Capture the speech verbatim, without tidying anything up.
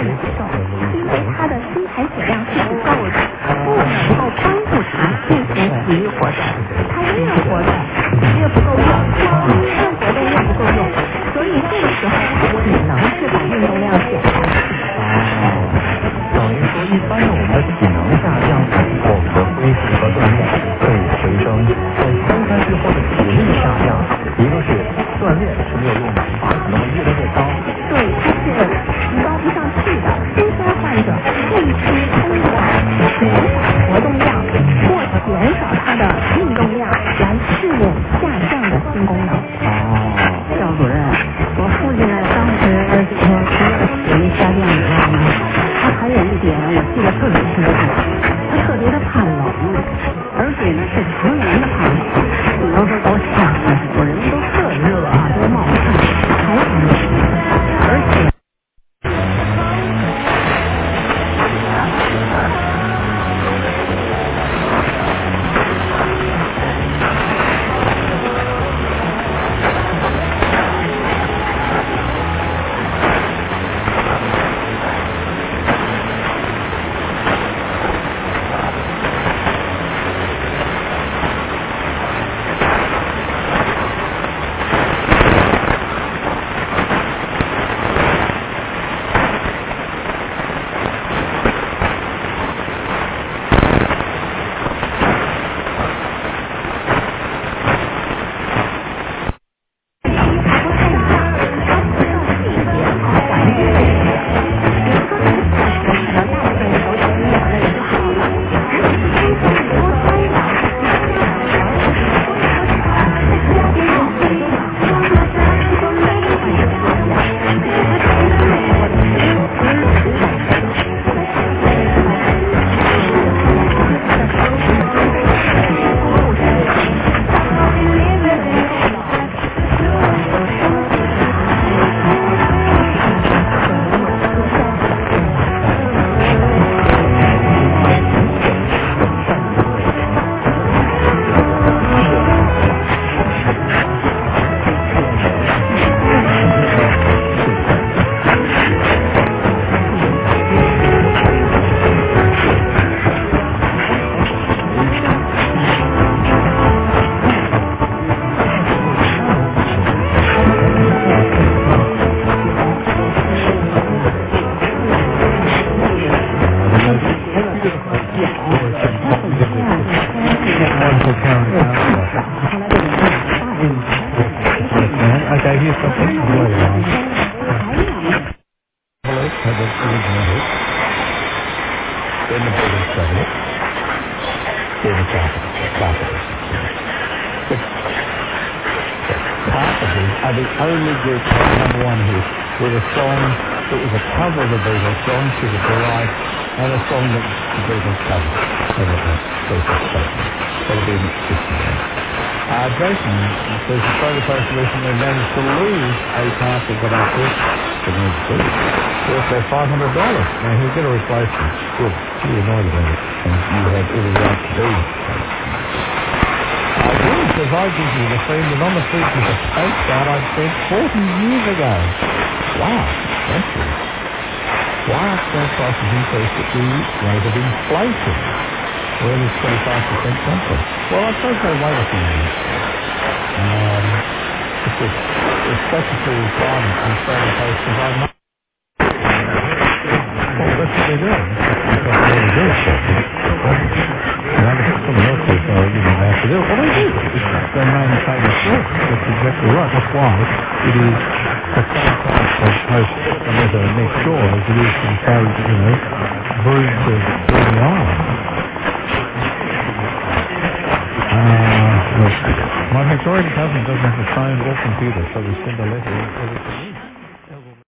难受，因为他的新陈血量是不够的，不能够帮助他进行体育活动，他越活动越不够用，一越活动越不够用，所以这个时候他只能是把运动量减下来。 哦，等于说一般的我们的体能下降，我们的恢复和锻炼会回升，在三餐之后的体力下降，一个是锻炼是没有用的，反而可能会越来越高。 对，它是提高不上去的。心衰患者必须通过减少活动量或减少他的运动量来适应下降的心功能。 哦，赵主任，我父亲呢，当时就说除了体力下降以外呢，他还有一点我记得特别清楚，他特别的怕冷，而且呢是常年的怕冷。比方说到夏天的时候，人们都特热啊，都冒汗，还很冷，而且。 are the only group that number one hit with a song that was a cover of a Beatles song, She's a Delight, and a song that the Beatles covered. So that was Beatles statement. That'll be this year. Uh, Jason says the photo post recently managed to lose a parcel that I took to need to worth their five hundred dollars. Now he'll get a replacement. Good. You're annoyed about it. And you have every right to be. Uh, George says, I visited a friend and on the streets was a fake card I'd spent forty years ago. Wow, that's good. Why are gas prices increased at the rate of inflation? Where does twenty-five percent come from? Well, I suppose they wait a few years. Um, because the statutory requirement on Australian Post provide money. Well, that's what they're doing. That's what they're doing. And I guess someone else says, oh, you know, they have to do it. Well, they do. It's their main famous work. That's exactly right. That's why it is the same price of Post letter next door as it is from, say, you know, Broome to Bruny Island. Uh, look, my Victorian cousin doesn't have a phone or computer, so we send a letter in every week.